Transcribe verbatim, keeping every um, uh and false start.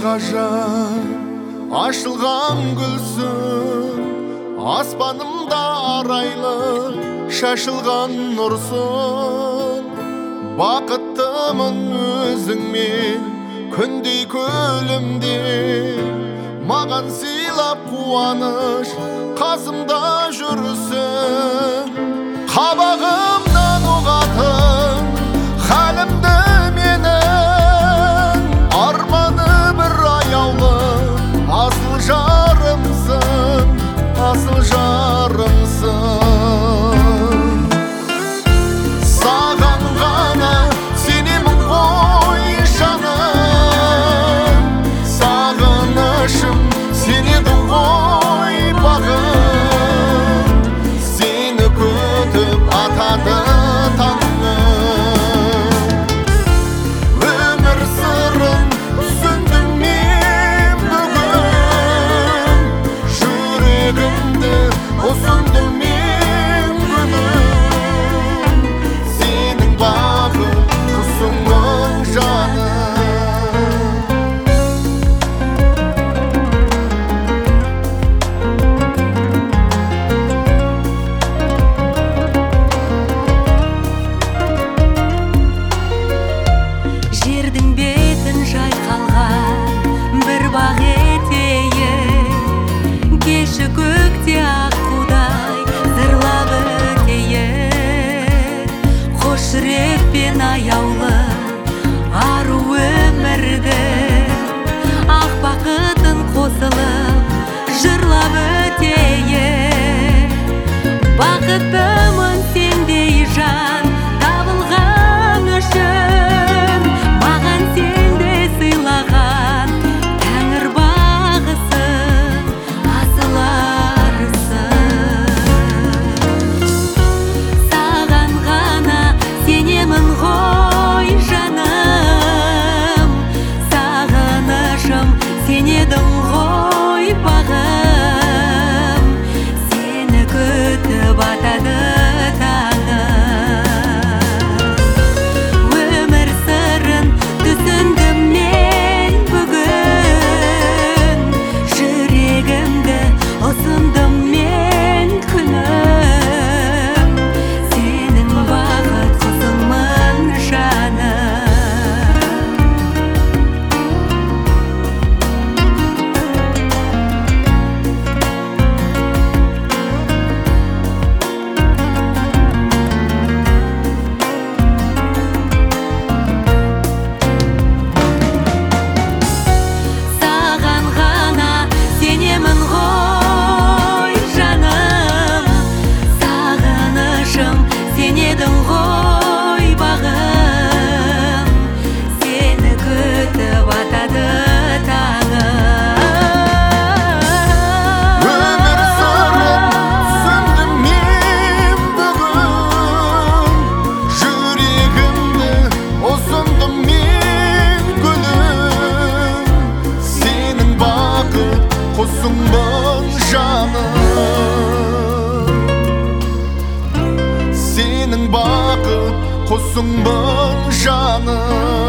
ғажап ашылған гүлсің, аспанымда арайлы шашылған нұрсың. Бақыттымын өзіңмен күндей көлімде, маған сыйлап қуаныш қасымда жүрсің. Қабағымнан ұғатын халімді менің, арманы бір аяулы асыл жарымсың, асыл жарымсың. Саған ғана сенемін ғой жаным, сағынышым сенеді ғой бағым. Сені күтіп атады таңым, өмір сырын түсіндім мен бүгін. Жүрегімді ұсындым мен бүгін, сенің бақыт құсыңмын жаным. Жердің бетін жайқалған бір бақ етейін, кеші көкте аққудай зырлап өтейін. Қош жүрекпен аяулы ару өмірді, ақ бақытын қосылып жырлап өтейін. Бақыттымын сендей жан табылған үшін, маған сенде сыйлаған тәңір бағысын, асыл арысың. Саған ғана сенемін ғой жаным, сағынышым сенедің ғой бағым. Сені күтіп атады құсыңмын жаным, сенің бақыт құсыңмын жаным.